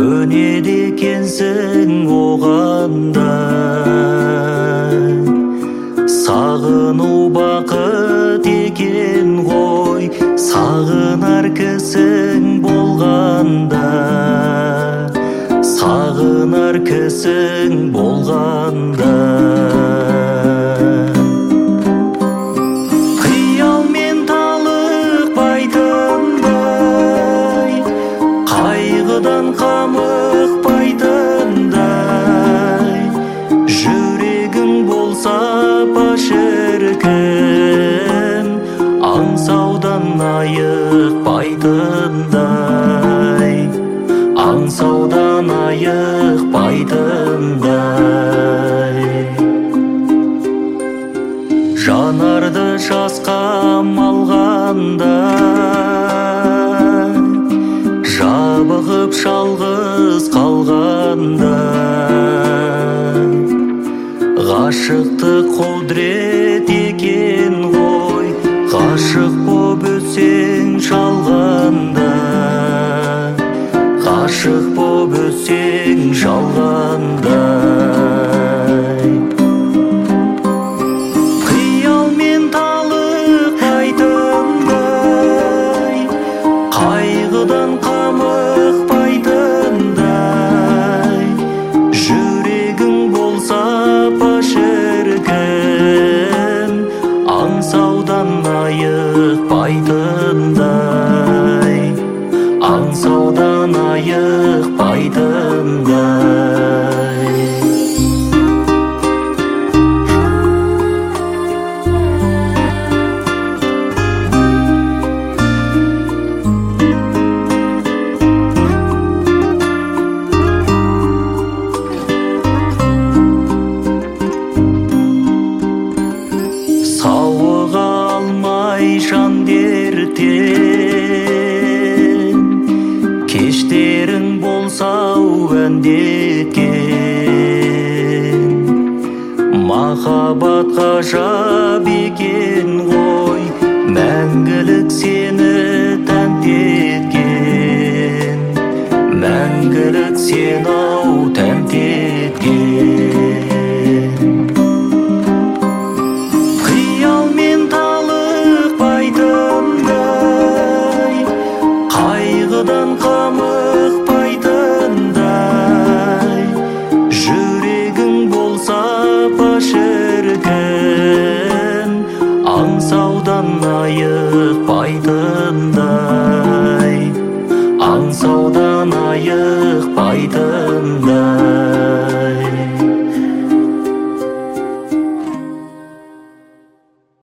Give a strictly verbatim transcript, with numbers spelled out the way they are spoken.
Көнеді екенсің оғандай, сағыну бақыт екен ғой, сағынар кісің болғанда, сағынар кісің болғанда. Қиялмен талықпайтындай, қайғыдан қамықпайтындай, жүрегің болса шіркін, аңсаудан айықпайтындай, аңсаудан айықпайтындай. Жанарды жасқа малғанда, жабығып жалғыз қалғанда, ғашықтық құдірет екен ғой, ғашық боп өтсең жалғанда, ғашық боп өтсең жалғанда. Қиялмен талықпайтындай, қайғыдан қамықпайтындай, жүрегің болса шіркін, аңсаудан айықпайтындай, аңсаудан айықпайтындай. Сауыға алмай жан дерттен, кештерің болсау әндеткен. Махаббат ғажап екен ғой, мәңгілік сені тәнті еткен, мәңгілік сені-ау тәнті еткен. Қиялмен талықпайтындай, қайғыдан қамықпайтындай, жүрегің болса шіркін, аңсаудан айықпайтындай, аңсаудан айықпайтындай.